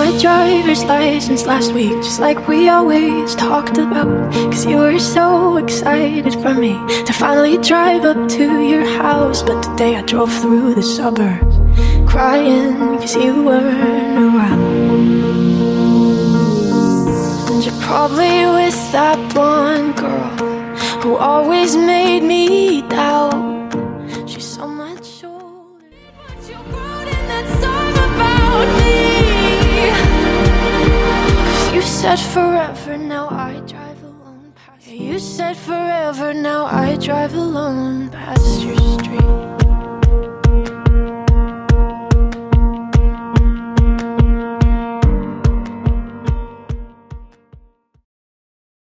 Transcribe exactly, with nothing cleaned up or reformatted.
my driver's license last week, just like we always talked about. Cause you were so excited for me to finally drive up to your house. But today I drove through the suburbs crying cause you weren't around. And you're probably with that blonde girl who always made me doubt. She's so much older, but you wrote in that song about me. Cause you said forever, now I drive alone past. You said forever, now I drive alone past your street.